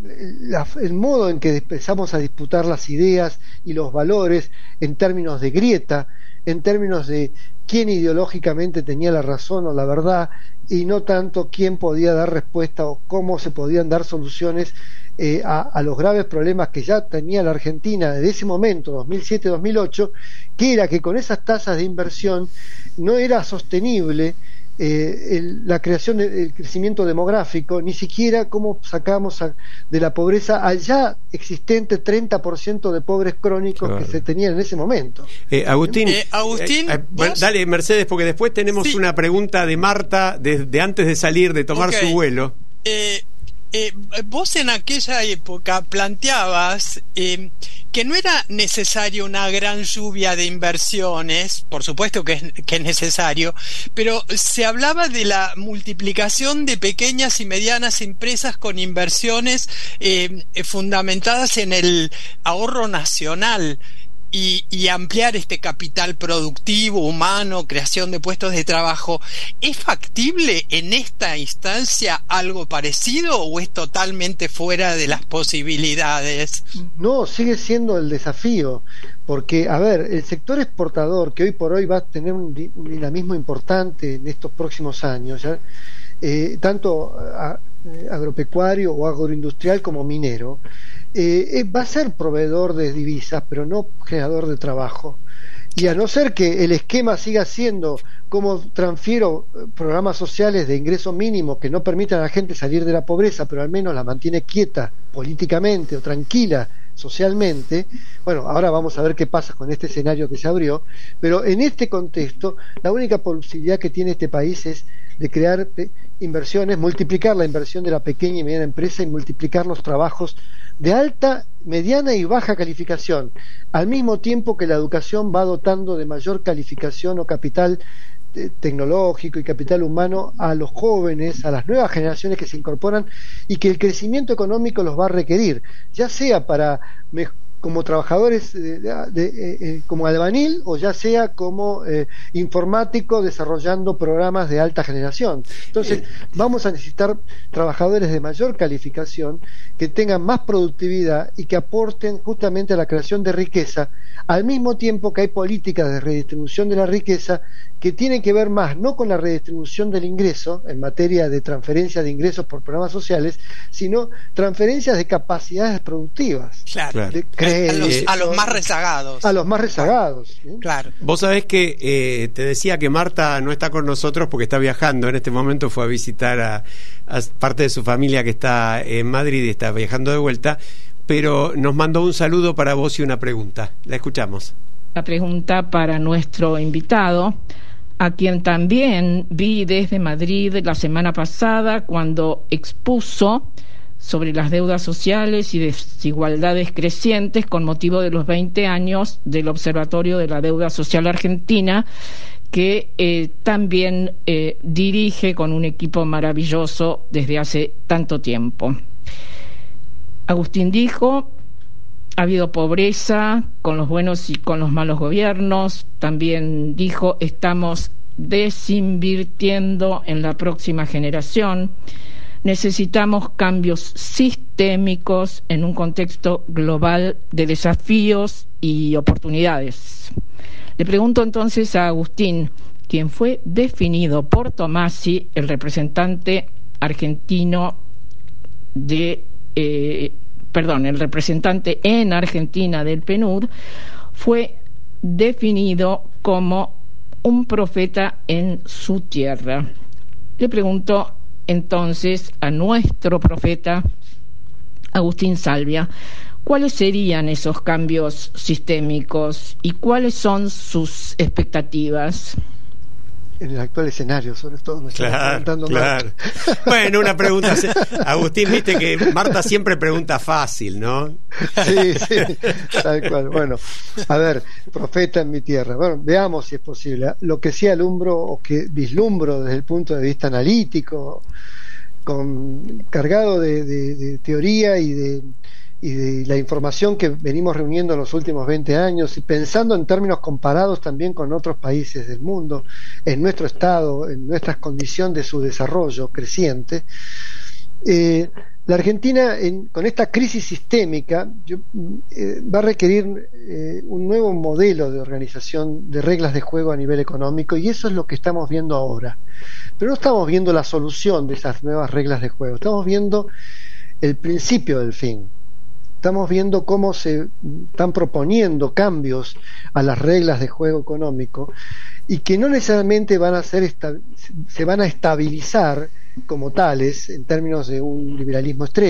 S8: la, el modo en que empezamos a disputar las ideas y los valores en términos de grieta, en términos de quién ideológicamente tenía la razón o la verdad, y no tanto quién podía dar respuesta o cómo se podían dar soluciones eh, a, a los graves problemas que ya tenía la Argentina desde ese momento, dos mil siete dos mil ocho, que era que con esas tasas de inversión no era sostenible eh, el, la creación del crecimiento demográfico, ni siquiera cómo sacamos a, de la pobreza al ya existente treinta por ciento de pobres crónicos claro. que se tenían en ese momento.
S3: Eh, Agustín,
S4: eh, Agustín
S3: eh, eh, dale Mercedes, porque después tenemos sí. una pregunta de Marta desde de antes de salir, de tomar okay. su vuelo.
S4: Eh, eh, vos en aquella época planteabas eh, que no era necesaria una gran lluvia de inversiones, por supuesto que es, que es necesario, pero se hablaba de la multiplicación de pequeñas y medianas empresas con inversiones eh, fundamentadas en el ahorro nacional. Y, y ampliar este capital productivo, humano, creación de puestos de trabajo. ¿Es factible en esta instancia algo parecido o es totalmente fuera de las posibilidades?
S8: No, sigue siendo el desafío, porque, a ver, el sector exportador, que hoy por hoy va a tener un, un dinamismo importante en estos próximos años, ¿ya? Eh, tanto a, eh, agropecuario o agroindustrial como minero, Eh, va a ser proveedor de divisas, pero no generador de trabajo. Y a no ser que el esquema siga siendo como transfiero programas sociales de ingreso mínimo que no permitan a la gente salir de la pobreza, pero al menos la mantiene quieta políticamente o tranquila socialmente, bueno, ahora vamos a ver qué pasa con este escenario que se abrió, pero en este contexto la única posibilidad que tiene este país es de crear inversiones, multiplicar la inversión de la pequeña y mediana empresa y multiplicar los trabajos de alta, mediana y baja calificación, al mismo tiempo que la educación va dotando de mayor calificación o capital eh, tecnológico y capital humano a los jóvenes, a las nuevas generaciones que se incorporan y que el crecimiento económico los va a requerir, ya sea para como trabajadores de, de, de, eh, como albañil o ya sea como eh, informático desarrollando programas de alta generación. Entonces vamos a necesitar trabajadores de mayor calificación que tengan más productividad y que aporten justamente a la creación de riqueza, al mismo tiempo que hay políticas de redistribución de la riqueza que tienen que ver más no con la redistribución del ingreso en materia de transferencia de ingresos por programas sociales, sino transferencias de capacidades productivas.
S4: Claro.
S8: De
S4: a, los, a los más rezagados.
S8: A los más rezagados. ¿Sí?
S4: Claro.
S3: Vos sabés que eh, te decía que Marta no está con nosotros porque está viajando. En este momento fue a visitar a, a parte de su familia que está en Madrid y está viajando de vuelta, pero nos mandó un saludo para vos y una pregunta. La escuchamos.
S6: La pregunta para nuestro invitado, a quien también vi desde Madrid la semana pasada cuando expuso sobre las deudas sociales y desigualdades crecientes con motivo de los veinte años del Observatorio de la Deuda Social Argentina, que eh, también eh, dirige con un equipo maravilloso desde hace tanto tiempo. Agustín dijo: ha habido pobreza con los buenos y con los malos gobiernos. También dijo: estamos desinvirtiendo en la próxima generación. Necesitamos cambios sistémicos en un contexto global de desafíos y oportunidades. Le pregunto entonces a Agustín, quien fue definido por Tomasi, el representante argentino de, eh, perdón, el representante en Argentina del P N U D, fue definido como un profeta en su tierra. Le pregunto entonces a nuestro profeta Agustín Salvia, ¿cuáles serían esos cambios sistémicos y cuáles son sus expectativas?
S8: En el actual escenario, sobre todo, me
S3: claro,
S8: está preguntando
S3: claro.
S8: Marta.
S3: Bueno, una pregunta. Agustín, viste que Marta siempre pregunta fácil, ¿no?
S8: Sí, sí, tal cual. Bueno, a ver, profeta en mi tierra. Bueno, veamos si es posible. Lo que sí alumbro o que vislumbro desde el punto de vista analítico, con cargado de, de, de teoría y de y de la información que venimos reuniendo en los últimos veinte años y pensando en términos comparados también con otros países del mundo, en nuestro estado, en nuestras condiciones de su desarrollo creciente, eh, la Argentina en, con esta crisis sistémica yo, eh, va a requerir eh, un nuevo modelo de organización de reglas de juego a nivel económico, y eso es lo que estamos viendo ahora. Pero no estamos viendo la solución de esas nuevas reglas de juego, estamos viendo el principio del fin. Estamos viendo cómo se están proponiendo cambios a las reglas de juego económico y que no necesariamente van a ser esta- se van a estabilizar como tales en términos de un liberalismo extremo.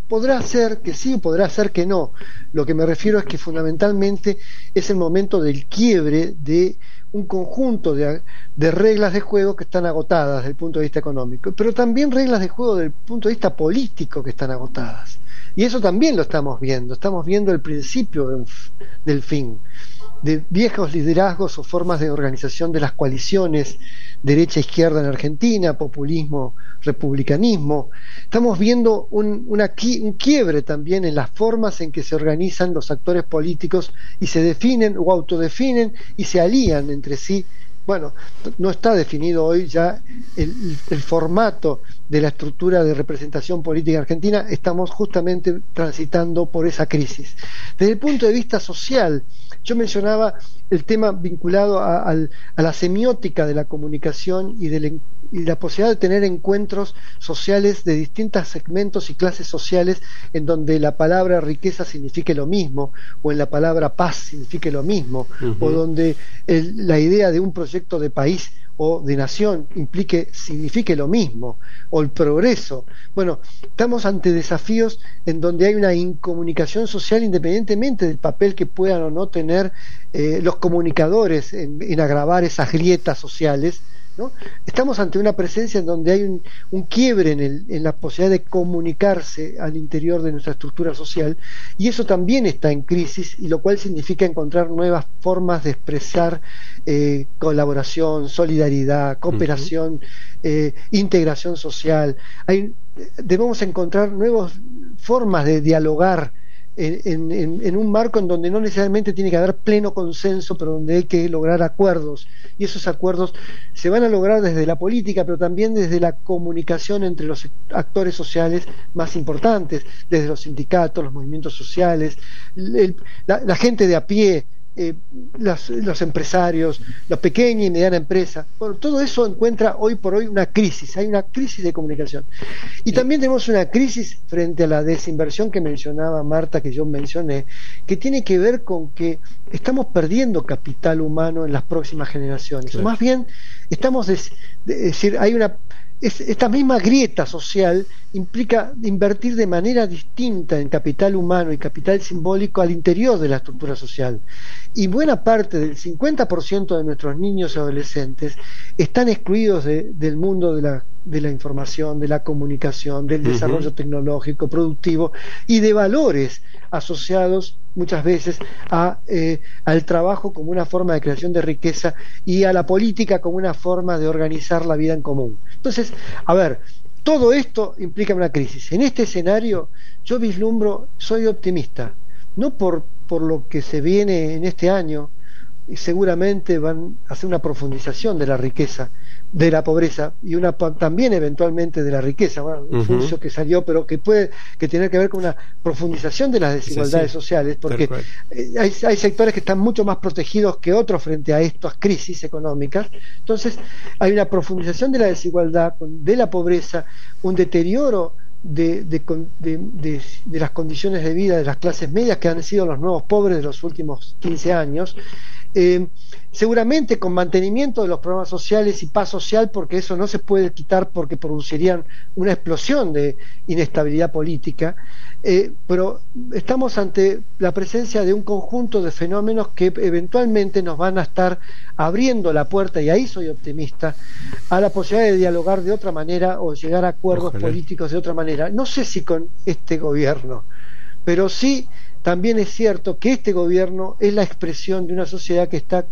S8: podrá ser que sí, podrá ser que no. Lo que me refiero es que fundamentalmente es el momento del quiebre de un conjunto de, de reglas de juego que están agotadas desde el punto de vista económico, pero también reglas de juego desde el punto de vista político que están agotadas. Y eso también lo estamos viendo, estamos viendo el principio de un, del fin, de viejos liderazgos o formas de organización de las coaliciones derecha-izquierda en Argentina, populismo, republicanismo. Estamos viendo un, una, un quiebre también en las formas en que se organizan los actores políticos y se definen o autodefinen y se alían entre sí. Bueno, no está definido hoy ya el, el formato de la estructura de representación política argentina, estamos justamente transitando por esa crisis. Desde el punto de vista social, yo mencionaba el tema vinculado a, a, a la semiótica de la comunicación y, de la, y la posibilidad de tener encuentros sociales de distintos segmentos y clases sociales en donde la palabra riqueza signifique lo mismo, o en la palabra paz signifique lo mismo, uh-huh. o donde el, la idea de un proyecto de país o de nación implique, signifique lo mismo, o el progreso. Bueno, estamos ante desafíos en donde hay una incomunicación social independientemente del papel que puedan o no tener eh, los comunicadores en, en agravar esas grietas sociales, ¿no? Estamos ante una presencia en donde hay un, un quiebre en, el, en la posibilidad de comunicarse al interior de nuestra estructura social, y eso también está en crisis, y lo cual significa encontrar nuevas formas de expresar eh, colaboración, solidaridad, cooperación, uh-huh. eh, integración social. Hay, debemos encontrar nuevas formas de dialogar En, en, en un marco en donde no necesariamente tiene que haber pleno consenso, pero donde hay que lograr acuerdos, y esos acuerdos se van a lograr desde la política, pero también desde la comunicación entre los actores sociales más importantes, desde los sindicatos, los movimientos sociales, el, la, la gente de a pie, eh, las, los empresarios, la pequeña y mediana empresa. Bueno, todo eso encuentra hoy por hoy una crisis, hay una crisis de comunicación. Y también tenemos una crisis frente a la desinversión que mencionaba Marta, que yo mencioné, que tiene que ver con que estamos perdiendo capital humano en las próximas generaciones. Claro. Más bien, estamos, es, es decir, hay una... Es, esta misma grieta social implica invertir de manera distinta en capital humano y capital simbólico al interior de la estructura social, y buena parte del cincuenta por ciento de nuestros niños y adolescentes están excluidos de, del mundo de la, de la información, de la comunicación, del desarrollo uh-huh. tecnológico, productivo y de valores asociados muchas veces a, eh, al trabajo como una forma de creación de riqueza y a la política como una forma de organizar la vida en común. Entonces, a ver, todo esto implica una crisis. En este escenario yo vislumbro, soy optimista, no por, por lo que se viene en este año, y seguramente van a hacer una profundización de la riqueza, de la pobreza, y una también eventualmente de la riqueza, bueno, un uh-huh. funcio que salió, pero que puede que tener que ver con una profundización de las desigualdades sí, sí. sociales, porque hay, hay sectores que están mucho más protegidos que otros frente a estas crisis económicas. Entonces hay una profundización de la desigualdad, de la pobreza, un deterioro De, de, de, de, de las condiciones de vida de las clases medias, que han sido los nuevos pobres de los últimos quince años, eh, seguramente con mantenimiento de los programas sociales y paz social, porque eso no se puede quitar porque producirían una explosión de inestabilidad política, eh, pero estamos ante la presencia de un conjunto de fenómenos que eventualmente nos van a estar abriendo la puerta, y ahí soy optimista, a la posibilidad de dialogar de otra manera o llegar a acuerdos Ojalá. políticos de otra manera. No sé si con este gobierno, pero sí también es cierto que este gobierno es la expresión de una sociedad que está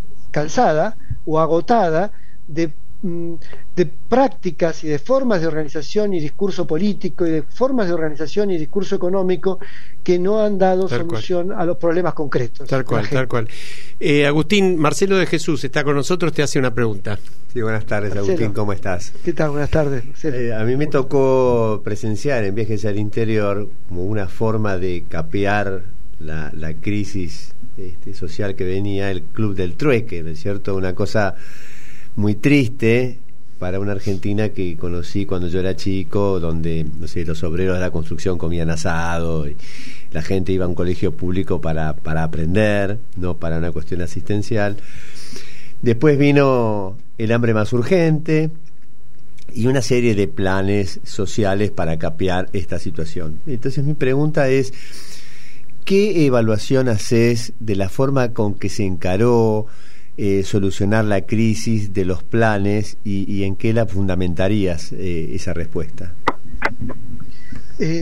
S8: cansada o agotada de, de prácticas y de formas de organización y discurso político y de formas de organización y discurso económico que no han dado tal solución cual. a los problemas concretos.
S3: Tal cual, tal cual. Eh, Agustín, Marcelo de Jesús está con nosotros, te hace una pregunta.
S5: Sí, buenas tardes, Marcelo. Agustín, ¿cómo estás?
S8: ¿Qué tal? Buenas tardes.
S5: Eh, a mí me tocó presenciar en Viajes al Interior como una forma de capear la, la crisis este, social que venía el Club del Trueque, ¿no es cierto? Una cosa muy triste para una Argentina que conocí cuando yo era chico, donde, no sé, los obreros de la construcción comían asado y la gente iba a un colegio público para, para aprender, no para una cuestión asistencial. Después vino el hambre más urgente, y una serie de planes sociales para capear esta situación. Entonces mi pregunta es, ¿qué evaluación haces de la forma con que se encaró eh, solucionar la crisis, de los planes, y, y en qué la fundamentarías eh, esa respuesta?
S8: Eh,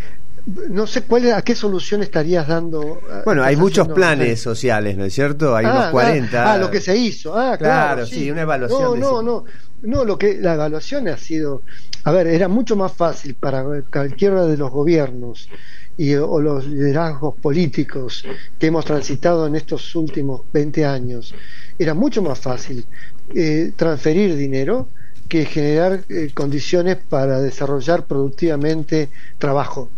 S8: no sé cuál a qué solución estarías dando.
S5: Bueno, hay muchos planes
S8: eh.
S5: sociales, ¿no es cierto? Hay
S8: ah,
S5: unos cuarenta.
S8: Ah, ah, lo que se hizo. Ah, claro,
S5: claro sí,
S8: sí,
S5: una evaluación.
S8: No,
S5: de
S8: no,
S5: ese...
S8: no. No, lo que la evaluación ha sido, a ver, era mucho más fácil para cualquiera de los gobiernos y o los liderazgos políticos que hemos transitado en estos últimos veinte años, era mucho más fácil eh, transferir dinero que generar eh, condiciones para desarrollar productivamente trabajo.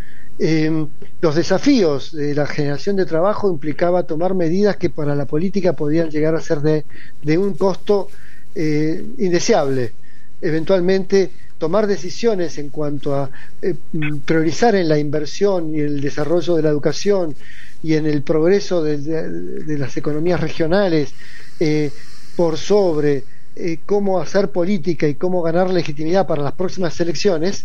S8: Eh, los desafíos de la generación de trabajo implicaba tomar medidas que para la política podían llegar a ser de, de un costo eh, indeseable. Eventualmente tomar decisiones en cuanto a eh, priorizar en la inversión y el desarrollo de la educación y en el progreso de, de, de las economías regionales eh, por sobre eh, cómo hacer política y cómo ganar legitimidad para las próximas elecciones,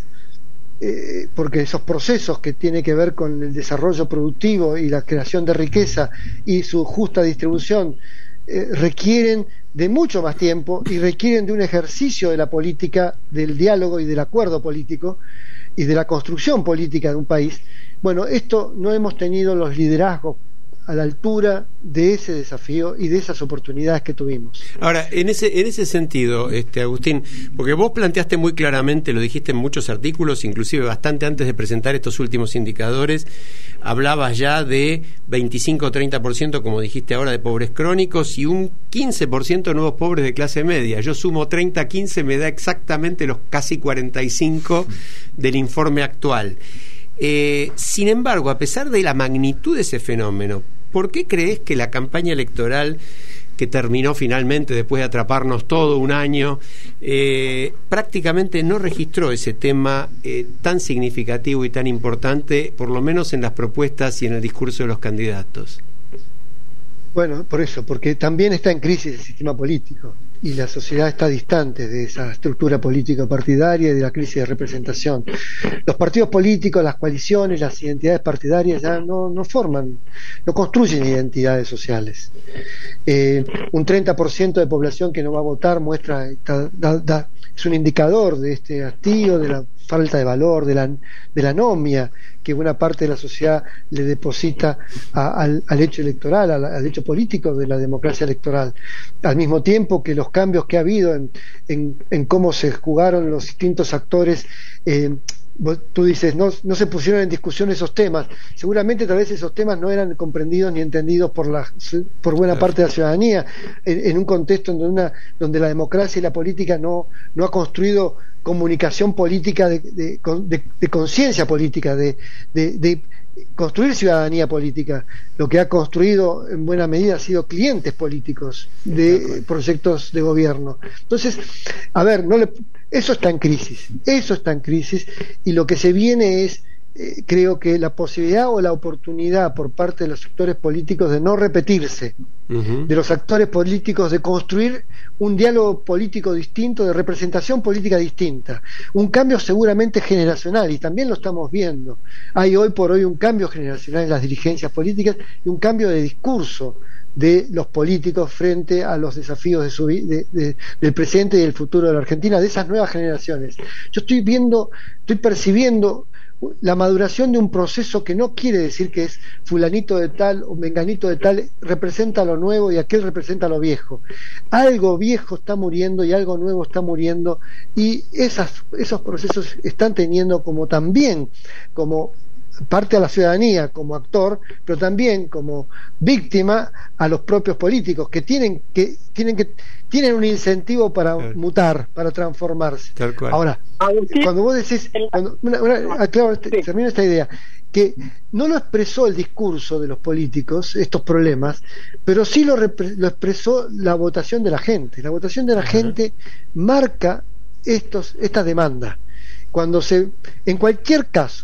S8: eh, porque esos procesos que tienen que ver con el desarrollo productivo y la creación de riqueza y su justa distribución eh, requieren de mucho más tiempo y requieren de un ejercicio de la política, del diálogo y del acuerdo político y de la construcción política de un país. Bueno, esto no hemos tenido los liderazgos a la altura de ese desafío y de esas oportunidades que tuvimos.
S3: Ahora, en ese en ese sentido, este Agustín, porque vos planteaste muy claramente, lo dijiste en muchos artículos, inclusive bastante antes de presentar estos últimos indicadores, hablabas ya de veinticinco o treinta por ciento, como dijiste ahora, de pobres crónicos y un quince por ciento de nuevos pobres de clase media. Yo sumo treinta a quince, me da exactamente los casi cuarenta y cinco del informe actual. Eh, sin embargo, a pesar de la magnitud de ese fenómeno, ¿por qué crees que la campaña electoral, que terminó finalmente después de atraparnos todo un año, eh, prácticamente no registró ese tema eh, tan significativo y tan importante, por lo menos en las propuestas y en el discurso de los candidatos?
S8: Bueno, por eso, porque también está en crisis el sistema político y la sociedad está distante de esa estructura político-partidaria y de la crisis de representación. Los partidos políticos, las coaliciones, las identidades partidarias ya no, no forman, no construyen identidades sociales. Eh, un treinta por ciento de población que no va a votar muestra, da, da, da, es un indicador de este hastío, de la falta de valor, de la, de la anomia que buena parte de la sociedad le deposita a, al, al hecho electoral, al, al hecho político de la democracia electoral. Al mismo tiempo que los cambios que ha habido en, en, en cómo se jugaron los distintos actores, eh, tú dices, no, no se pusieron en discusión esos temas. Seguramente tal vez esos temas no eran comprendidos ni entendidos por la por buena parte de la ciudadanía, en, en un contexto donde, una, donde la democracia y la política no, no ha construido comunicación política de, de, de, de conciencia política, de, de, de construir ciudadanía política. Lo que ha construido en buena medida ha sido clientes políticos de proyectos de gobierno. Entonces, a ver, no le, eso está en crisis, eso está en crisis, y lo que se viene es, eh, creo que la posibilidad o la oportunidad por parte de los sectores políticos de no repetirse, uh-huh. de los actores políticos de construir un diálogo político distinto, de representación política distinta, un cambio seguramente generacional, y también lo estamos viendo. Hay hoy por hoy un cambio generacional en las dirigencias políticas y un cambio de discurso de los políticos frente a los desafíos de su, de, de, del presente y del futuro de la Argentina, de esas nuevas generaciones. Yo estoy viendo, estoy percibiendo la maduración de un proceso que no quiere decir que es fulanito de tal o menganito de tal representa lo nuevo y aquel representa lo viejo. Algo viejo está muriendo y algo nuevo está muriendo, y esas, esos procesos están teniendo como también como parte a la ciudadanía como actor, pero también como víctima a los propios políticos que tienen que tienen que tienen un incentivo para claro. mutar, para transformarse. Ahora, cuando vos decís, cuando, una, una, claro, termino esta idea, que no lo expresó el discurso de los políticos, estos problemas, pero sí lo, repre, lo expresó la votación de la gente. La votación de la uh-huh. gente marca estos, esta demanda. Cuando se, en cualquier caso,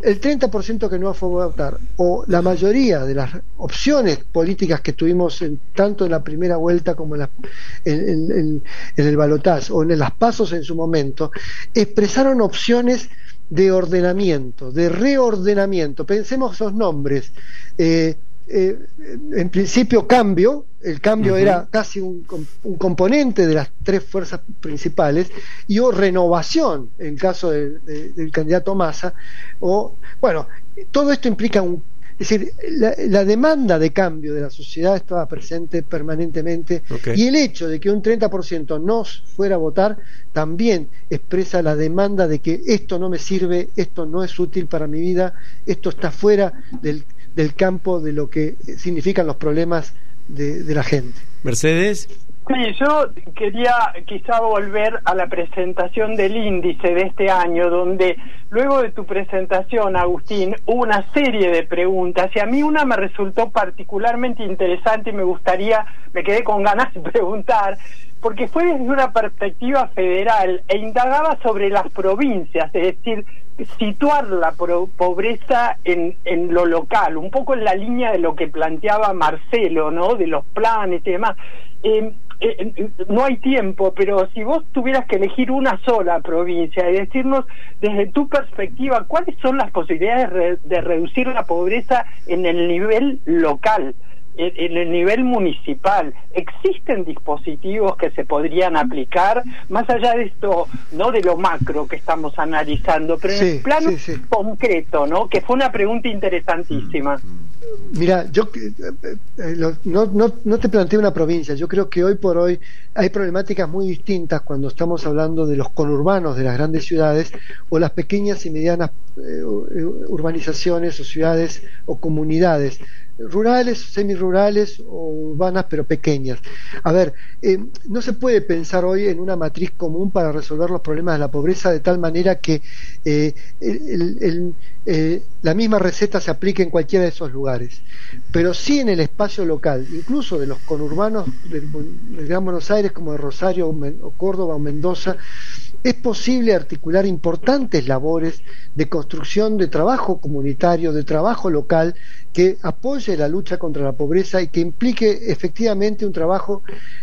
S8: el treinta por ciento que no fue a votar, o la mayoría de las opciones políticas que tuvimos en, tanto en la primera vuelta como en, la, en, en, en el balotaje o en las pasos en su momento, expresaron opciones de ordenamiento, de reordenamiento. Pensemos esos nombres. Eh, eh, en principio cambio, el cambio uh-huh. era casi un, un componente de las tres fuerzas principales, y o renovación en caso de, de, del candidato Massa, o bueno, todo esto implica un, es decir, la, la demanda de cambio de la sociedad estaba presente permanentemente, okay. y el hecho de que un treinta por ciento no fuera a votar también expresa la demanda de que esto no me sirve, esto no es útil para mi vida, esto está fuera del, del campo de lo que significan los problemas de, de la gente.
S3: Mercedes.
S9: Sí, yo quería quizá volver a la presentación del índice de este año, donde luego de tu presentación, Agustín, hubo una serie de preguntas, y a mí una me resultó particularmente interesante y me gustaría, me quedé con ganas de preguntar, porque fue desde una perspectiva federal e indagaba sobre las provincias, es decir, situar la pro- pobreza en, en lo local, un poco en la línea de lo que planteaba Marcelo, ¿no?, de los planes y demás. Eh, eh, no hay tiempo, pero si vos tuvieras que elegir una sola provincia y decirnos desde tu perspectiva cuáles son las posibilidades de, re- de reducir la pobreza en el nivel local, en el nivel municipal, ¿existen dispositivos que se podrían aplicar más allá de esto, no de lo macro que estamos analizando, pero
S8: sí,
S9: en el plano
S8: sí, sí.
S9: concreto, ¿no?, que fue una pregunta interesantísima?
S8: Mira, yo eh, eh, no, no, no te planteo una provincia. Yo creo que hoy por hoy hay problemáticas muy distintas cuando estamos hablando de los conurbanos de las grandes ciudades o las pequeñas y medianas eh, urbanizaciones o ciudades o comunidades rurales, semirurales o urbanas, pero pequeñas. A ver, eh, no se puede pensar hoy en una matriz común para resolver los problemas de la pobreza de tal manera que eh, el, el, eh, la misma receta se aplique en cualquiera de esos lugares, pero sí en el espacio local, incluso de los conurbanos del, del Gran Buenos Aires, como de Rosario o Córdoba o Mendoza. Es posible articular importantes labores de construcción de trabajo comunitario, de trabajo local, que apoye la lucha contra la pobreza y que implique efectivamente un trabajo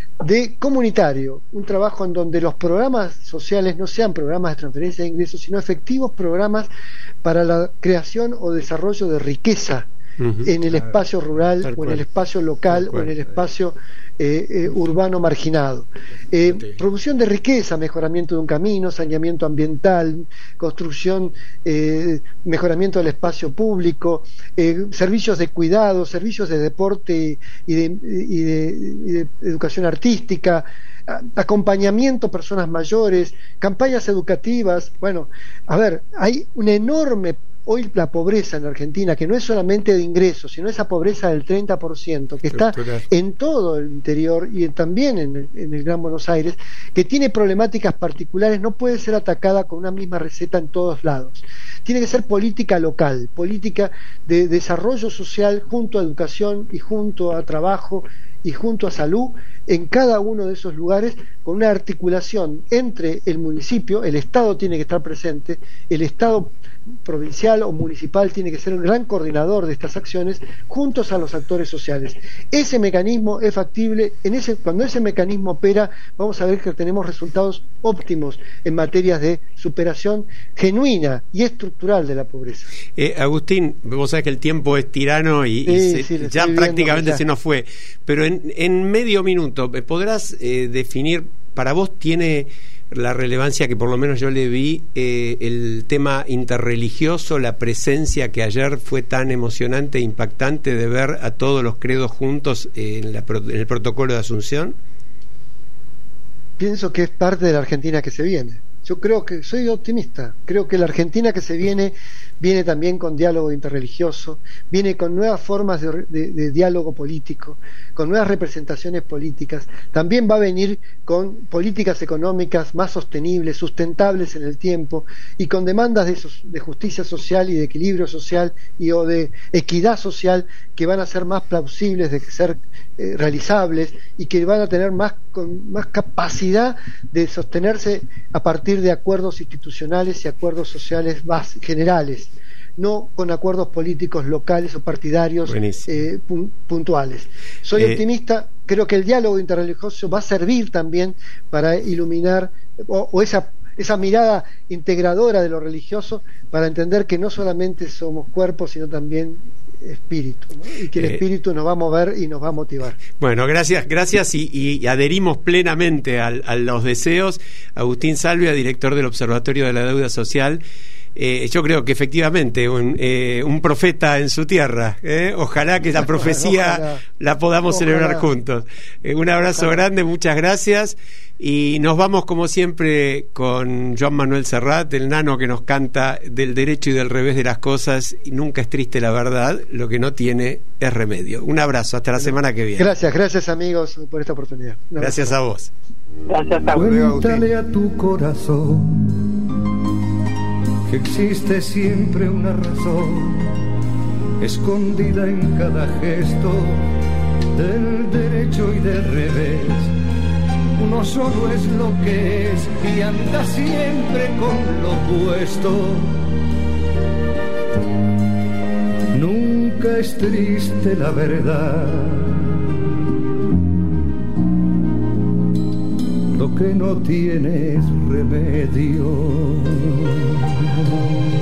S8: de comunitario, un trabajo en donde los programas sociales no sean programas de transferencia de ingresos, sino efectivos programas para la creación o desarrollo de riqueza uh-huh. en el espacio rural Tal o en cual. el espacio local o en el espacio eh, eh, urbano marginado. Eh, sí. Producción de riqueza, mejoramiento de un camino, saneamiento ambiental, construcción, eh, mejoramiento del espacio público, eh, servicios de cuidado, servicios de deporte y de, y de, y de educación artística, acompañamiento a personas mayores, campañas educativas. Bueno, a ver, hay una enorme hoy la pobreza en Argentina, que no es solamente de ingresos, sino esa pobreza del treinta por ciento, que está en todo el interior y también en el, en el Gran Buenos Aires, que tiene problemáticas particulares, no puede ser atacada con una misma receta en todos lados. Tiene que ser política local, política de desarrollo social junto a educación y junto a trabajo y junto a salud en cada uno de esos lugares, con una articulación entre el municipio, el Estado tiene que estar presente, el Estado provincial o municipal tiene que ser un gran coordinador de estas acciones juntos a los actores sociales. Ese mecanismo es factible. En ese, cuando ese mecanismo opera, vamos a ver que tenemos resultados óptimos en materias de superación genuina y estructural de la pobreza.
S3: eh, Agustín, vos sabés que el tiempo es tirano y,
S8: sí,
S3: y se,
S8: sí,
S3: ya prácticamente se nos fue, pero en, en medio minuto ¿podrás eh, definir, para vos tiene la relevancia que por lo menos yo le vi, eh, el tema interreligioso, la presencia que ayer fue tan emocionante e impactante de ver a todos los credos juntos eh, en, la, en el protocolo de Asunción?
S8: Pienso que es parte de la Argentina que se viene. Yo creo que soy optimista, creo que la Argentina que se viene viene también con diálogo interreligioso, viene con nuevas formas de, de, de diálogo político, con nuevas representaciones políticas, también va a venir con políticas económicas más sostenibles, sustentables en el tiempo y con demandas de, de justicia social y de equilibrio social y o de equidad social que van a ser más plausibles de ser eh, realizables y que van a tener más, con, más capacidad de sostenerse a partir de acuerdos institucionales y acuerdos sociales más generales. no con acuerdos políticos locales o partidarios eh, pun- puntuales. Soy eh, optimista, creo que el diálogo interreligioso va a servir también para iluminar o, o esa esa mirada integradora de lo religioso, para entender que no solamente somos cuerpos, sino también espíritu, ¿no? Y que el eh, espíritu nos va a mover y nos va a motivar.
S3: Bueno, gracias, gracias y, y adherimos plenamente a, a los deseos. Agustín Salvia, director del Observatorio de la Deuda Social. Eh, yo creo que efectivamente un, eh, un profeta en su tierra, ¿eh? Ojalá que la profecía ojalá, la podamos ojalá. celebrar juntos. Eh, un abrazo ojalá. grande, muchas gracias, y nos vamos como siempre con Joan Manuel Serrat, el nano que nos canta del derecho y del revés de las cosas, y nunca es triste la verdad, lo que no tiene es remedio. Un abrazo, hasta la semana que viene.
S8: Gracias, gracias amigos por esta oportunidad.
S3: Gracias a vos.
S9: Gracias a vos.
S10: Cuéntale a tu corazón que existe siempre una razón escondida en cada gesto del derecho y del revés. Uno solo es lo que es y anda siempre con lo opuesto. Nunca es triste la verdad. Lo que no tiene es remedio.